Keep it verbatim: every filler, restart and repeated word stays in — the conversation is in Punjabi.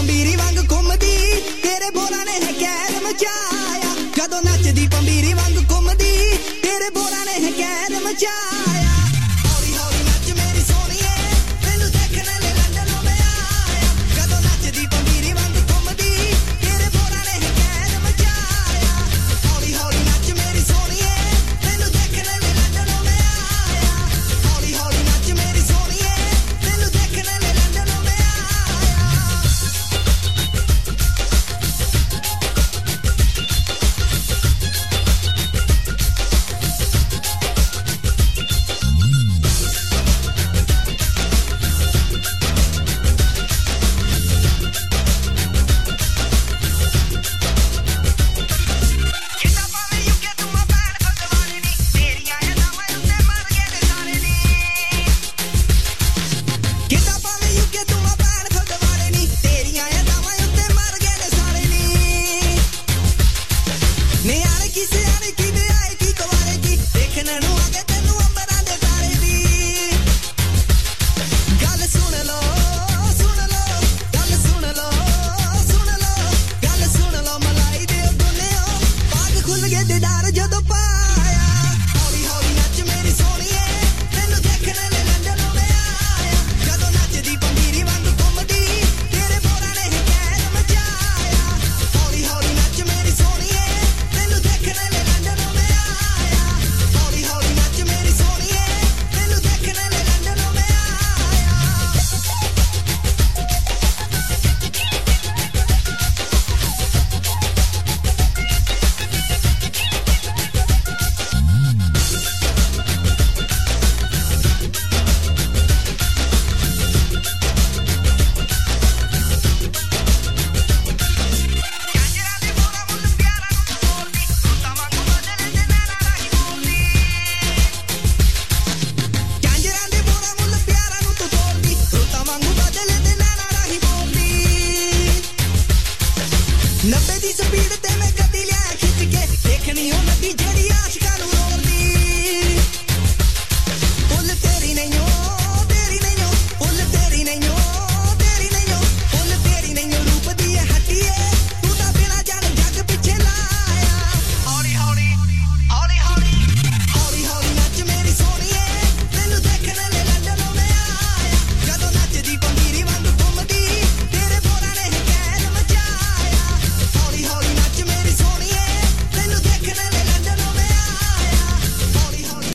ਪੰਬੀਰੀ ਵਾਂਗ ਘੁੰਮਦੀ ਤੇਰੇ ਬੋਲਾਂ ਨੇ ਹੈ ਕਹਿਰ ਮਚਾਇਆ ਜਦੋਂ ਨੱਚਦੀ ਪੰਬੀਰੀ ਵਾਂਗ ਘੁੰਮਦੀ ਤੇਰੇ ਬੋਲਾਂ ਨੇ ਹੈ ਕਹਿਰ ਮਚਾਇਆ ਹੌਲੀ ਹੌਲੀ ਨੱਚ ਮੇਰੀ ਸੋਹਣੀਏ ਤੈਨੂੰ ਦੇਖਣ ਲਈ ਲੰਡਨੋਂ ਮੈਂ ਆਇਆ ਜਦੋਂ ਨੱਚਦੀ ਪੰਬੀਰੀ ਵਾਂਗ ਘੁੰਮਦੀ ਤੇਰੇ ਬੋਲਾਂ ਨੇ ਹੈ ਕਹਿਰ ਮਚਾਇਆ ਹੌਲੀ ਹੌਲੀ ਨੱਚ ਮੇਰੀ ਸੋਹਣੀਏ ਤੈਨੂੰ ਦੇਖਣ ਲਈ ਲੰਡਨੋਂ ਮੈਂ ਆਇਆ ਹੌਲੀ ਹੌਲੀ ਨੱਚ ਮੇਰੀ ਸੋਹਣੀਏ ਤੈਨੂੰ ਦੇਖਣ ਲਈ ਲੰਡਨੋਂ ਮੈਂ ਆਇਆ ਜਦੋਂ ਪਾਇਆ ਹੌਲੀ ਹੌਲੀ ਨੱਚ ਮੇਰੀ ਸੋਹਣੀਏ ਤੈਨੂੰ ਦੇਖਣ ਲਈ ਲੰਡਨੋਂ ਮੈਂ ਆਇਆ ਜਦੋਂ ਨੱਚਦੀ ਪੰਬੀਰੀ ਵਾਂਗ ਘੁੰਮਦੀ ਤੇਰੇ ਬੋਲਾਂ ਨੇ ਹੈ ਕਹਿਰ ਮਚਾਇਆ ਹੌਲੀ ਹੌਲੀ ਨੱਚ ਮੇਰੀ ਸੋਹਣੀਏ ਤੈਨੂੰ ਦੇਖਣ ਲਈ ਲੰਡਨੋਂ ਮੈਂ ਆਇਆ ਹੌਲੀ ਹੌਲੀ ਨੱਚ ਮੇਰੀ ਸੋਹਣੀਏ ਤੈਨੂੰ ਦੇਖਣ ਲਈ ਲੰਡਨੋਂ ਮੈਂ ਆਇਆ ਨੱਬੇ ਦੀ ਸਪੀਡ ਤੇ ਮੈਂ ਗੱਡੀ ਲਿਆ ਖਿੱਚ ਕੇ ਦੇਖਣੀ ਉਹ ਨਦੀ ਜਿਹੜੀ ਆਸ਼ਕ